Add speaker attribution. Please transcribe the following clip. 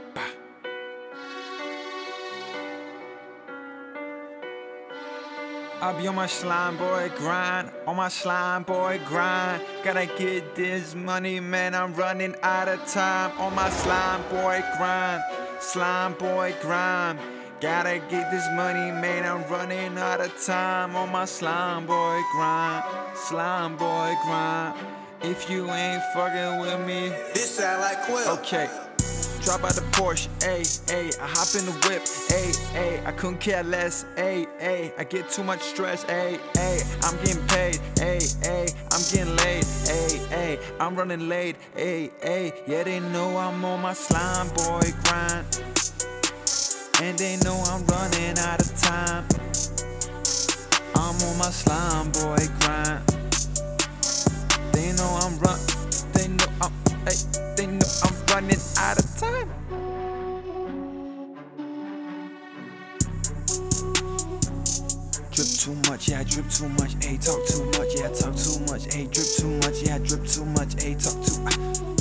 Speaker 1: I be on my slime boy grind, on my slime boy grind. Gotta get this money, man, I'm running out of time. On my slime boy grind, slime boy grind. Gotta get this money, man, I'm running out of time. On my slime boy grind, slime boy grind. If you ain't fucking with me,
Speaker 2: this sound like Quill.
Speaker 1: Okay. Drop out the Porsche, ayy, ayy. I hop in the whip, ayy, ayy. I couldn't care less, ayy, ayy. I get too much stress, ayy, ayy. I'm getting paid, ayy, ayy. I'm getting laid, ayy, ayy. I'm running late, ayy, ayy. Yeah, they know I'm on my slime boy grind, and they know I'm running out of time. I'm on my slime boy grind. They know I'm they know I'm, ayy, they know I'm running out of time. Drip too much, yeah, I drip too much, ayy, talk too much, yeah, I talk too much, ayy, drip too much, yeah, I drip too much, ayy, talk too